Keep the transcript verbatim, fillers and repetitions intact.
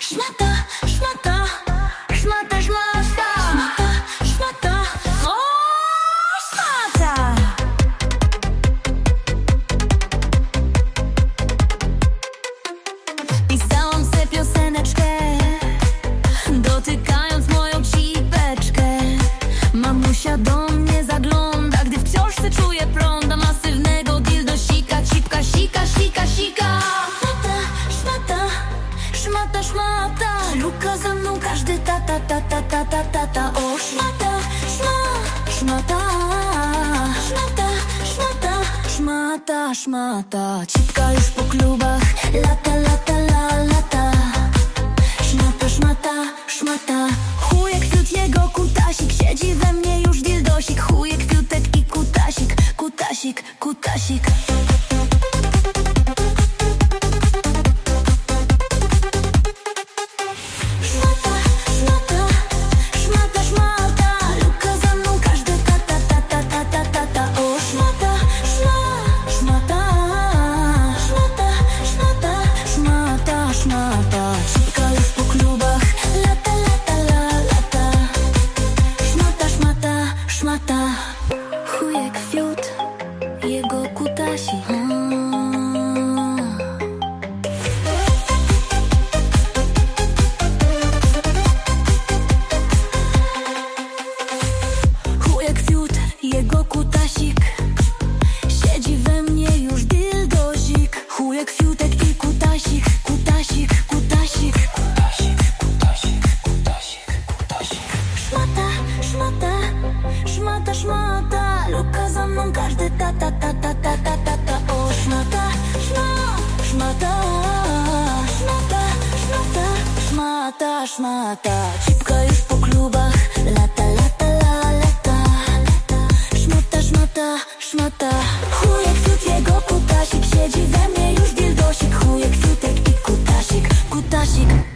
Szmata, szmata, szmata, szmata, szmata, szmata, o, szmata. Pisałam se pioseneczkę, dotykając moją cipeczkę. Mamusia do mnie zagląda, gdy w książce czuję prąda masywnego dildosika. Cipka, sika, sika, sika. Szmata, szmata, szmata, luka za mną każdy ta, ta, ta, ta, ta, ta, ta, ta. O, szmata, szma, szmata, szmata, szmata, szmata, szmata. Cipka już po klubach, lata, lata, la, lata. Szmata, szmata, szmata. Chujek fiut, jego kutasik, siedzi we mnie już dildosik. Chujek fiutek i kutasik, kutasik, kutasik. Cipka już po klubach, lata, lata, la, lata. Szmata, szmata, szmata. Chujek fiut, jego kutasi. Chujek fiut, jego kutasik, siedzi we mnie już dildozik. Chujek fiutek i kutasik, kutasik, kutasik, kutasik, kutasik, kutasik, kutasik. Szmata, szmata, szmata, szmata, luka za mną każdy ta, ta, ta, ta, ta, ta, ta, ta. O, szmata, szma, szmata, szmata, szmata, szmata, szmata. Cipka już po klubach, lata, lata, la, lata. Szmata, szmata, szmata. Chujek fiut, jego kutasik, siedzi we mnie już dildosik. Chujek fiutek i kutasik, kutasik.